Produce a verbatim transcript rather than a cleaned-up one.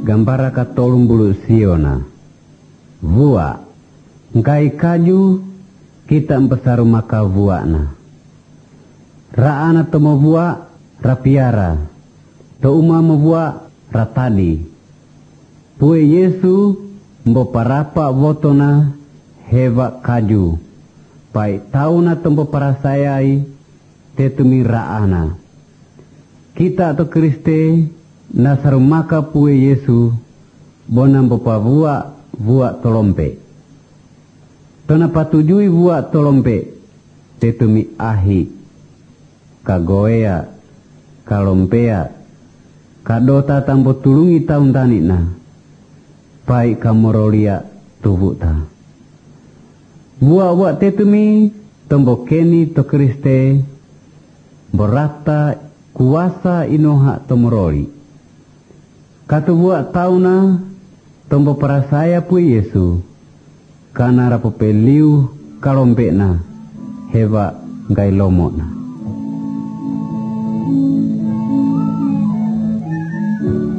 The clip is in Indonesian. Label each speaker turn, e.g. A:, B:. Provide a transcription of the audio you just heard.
A: gambara ka tolong bulu siona. Vua, ngai kaju kita empesaru maka vua na. Raana tomo vua rapiara, to uma vua ratali. Pue Yesu mbo parapa votona heva kaju. Pai tauna tombo parasayai tetumi raana. Kita atau Kriste nasaru maka pue Yesu bonam bopa vua vua tolompe. Tona patujui vua tolompe tetumi ahi kagoea kalompea kadota tambo tulungi taun tanina pai kamorolia tubuta. Vua vua tetumi tombo keni to Kriste borata kuasa inoha tomoroli. Katu buat tauna tombo parasaya pu Yesu kana rapopeliu kalompena heva gailomona.